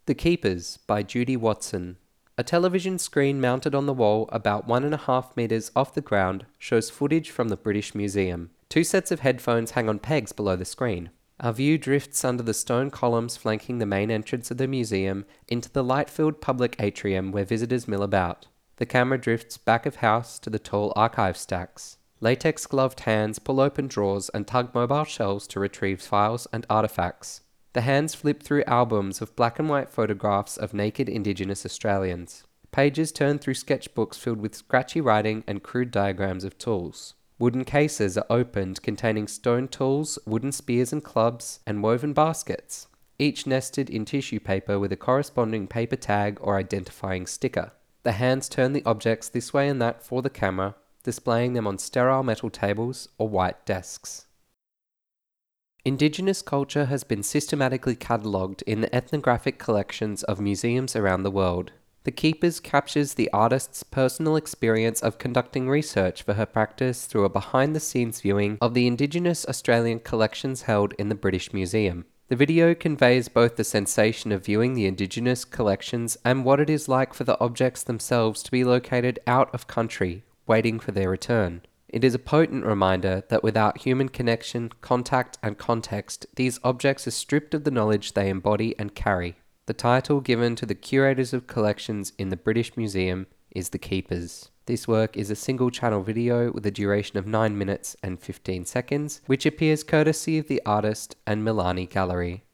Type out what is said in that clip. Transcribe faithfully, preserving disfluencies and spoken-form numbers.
The Keepers by Judy Watson. A television screen mounted on the wall about one and a half metres off the ground shows footage from the British Museum. Two sets of headphones hang on pegs below the screen. Our view drifts under the stone columns flanking the main entrance of the museum into the light-filled public atrium where visitors mill about. The camera drifts back of house to the tall archive stacks. Latex-gloved hands pull open drawers and tug mobile shelves to retrieve files and artifacts. The hands flip through albums of black and white photographs of naked Indigenous Australians. Pages turn through sketchbooks filled with scratchy writing and crude diagrams of tools. Wooden cases are opened containing stone tools, wooden spears and clubs, and woven baskets, each nested in tissue paper with a corresponding paper tag or identifying sticker. The hands turn the objects this way and that for the camera, displaying them on sterile metal tables or white desks. Indigenous culture has been systematically catalogued in the ethnographic collections of museums around the world. The Keepers captures the artist's personal experience of conducting research for her practice through a behind-the-scenes viewing of the Indigenous Australian collections held in the British Museum. The video conveys both the sensation of viewing the Indigenous collections and what it is like for the objects themselves to be located out of country, waiting for their return. It is a potent reminder that without human connection, contact, and context, these objects are stripped of the knowledge they embody and carry. The title given to the curators of collections in the British Museum is The Keepers. This work is a single-channel video with a duration of nine minutes and fifteen seconds, which appears courtesy of the artist and Milani Gallery.